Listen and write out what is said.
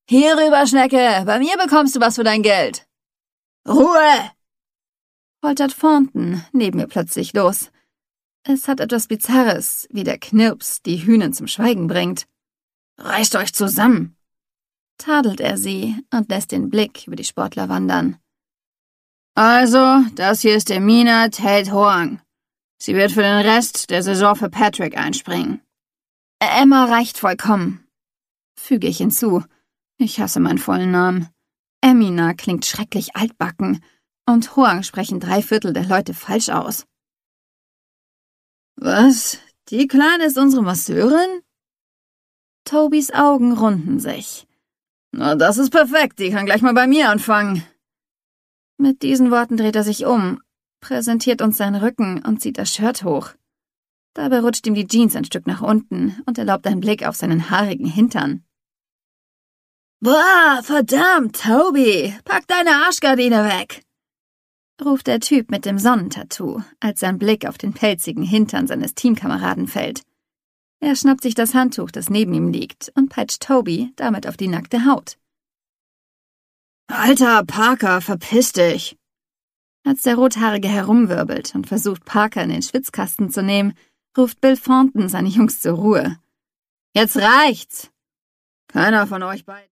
Hier rüber, Schnecke, bei mir bekommst du was für dein Geld. Ruhe! Poltert Thornton neben mir plötzlich los. Es hat etwas Bizarres, wie der Knirps die Hühner zum Schweigen bringt. Reißt euch zusammen! Tadelt er sie und lässt den Blick über die Sportler wandern. Also, das hier ist Emina Tate Hoang. Sie wird für den Rest der Saison für Patrick einspringen. Emma reicht vollkommen, füge ich hinzu. Ich hasse meinen vollen Namen. Emina klingt schrecklich altbacken und Hoang sprechen 3/4 der Leute falsch aus. Was? Die Kleine ist unsere Masseurin? Tobys Augen runden sich. Na, das ist perfekt, die kann gleich mal bei mir anfangen. Mit diesen Worten dreht er sich um, präsentiert uns seinen Rücken und zieht das Shirt hoch. Dabei rutscht ihm die Jeans ein Stück nach unten und erlaubt einen Blick auf seinen haarigen Hintern. Boah, verdammt, Toby, pack deine Arschgardine weg, ruft der Typ mit dem Sonnentattoo, als sein Blick auf den pelzigen Hintern seines Teamkameraden fällt. Er schnappt sich das Handtuch, das neben ihm liegt, und peitscht Toby damit auf die nackte Haut. Alter, Parker, verpiss dich! Als der Rothaarige herumwirbelt und versucht, Parker in den Schwitzkasten zu nehmen, ruft Bill Thornton seine Jungs zur Ruhe. Jetzt reicht's! Keiner von euch beiden